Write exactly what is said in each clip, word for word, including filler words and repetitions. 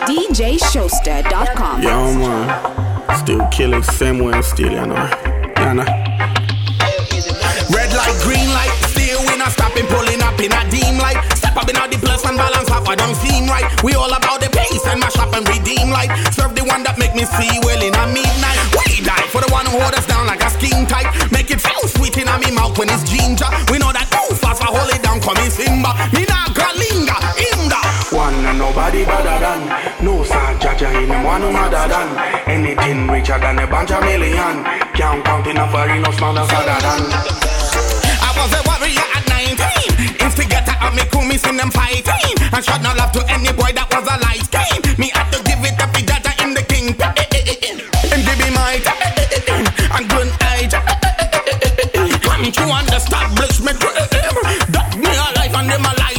D J Showster dot com. Yo, man. Still killing, same way, still, you know. You know. Red light, green light, still we not stopping, pulling up in a dim light. Step up in all the plus and balance up, I don't seem right. We all about the pace and mash up and redeem light. Serve the one that make me see well in a midnight. We die for the one who hold us down like a skin tight. Make it feel sweet in a me mouth when it's ginger. We know that too fast, I hold it down, come in Simba. Me not gonna linger, in the one and nobody better than. No sir, Jaja in him, one another than. Anything richer than a bunch of million. Can't count enough for no smarter father than. I was a warrior at nineteen. Instigator of me crew, me seen them fighting. And shot no love to any boy that was a light skin. Me had to give it up to Jaja in the king. And give me my and good age. Come to establish me dream. That me a life and them a light.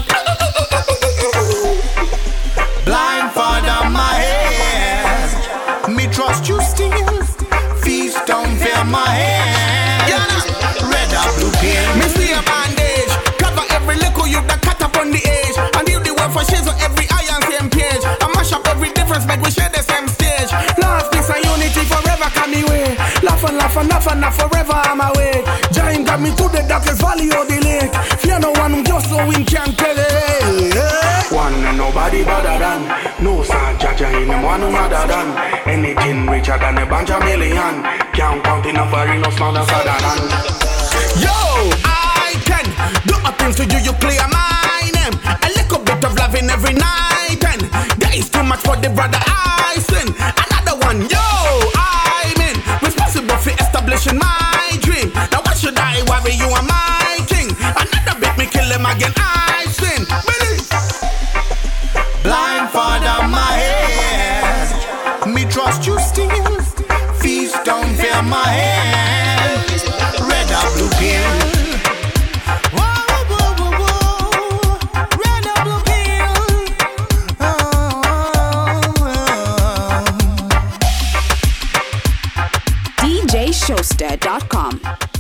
Blindfold my head. Me trust you still. Feast don't fear my head. Red or blue pin. Me see a bandage. Cover every little you that cut up on the edge. And you the one for shades on every eye and same page. I mash up every difference, make we share the same stage. Love, peace and unity forever come me way. Laugh and laugh and laugh and laugh forever I'm away. Giant got me to the darkest valley of the lake. Fear no one just so we can tell it. One and nobody better than. No sir, Jaja in him, one another than. Anything richer than a bunch of million. Can't count enough for no smarter father than. Yo, I can do a things to you, you clear my name. A little bit of loving every night. And there is too much for the brother I sin. Another one, yo, I'm in. Responsible for establishing my dream. Now why should I worry, you are my king. Another bit me kill him again, I sin. Blindfold on my head. Me trust you still. Feast don't fear my head. Red or blue pill. Whoa, whoa, whoa, whoa. Red or blue pill. Oh, oh. D J Showster dot com.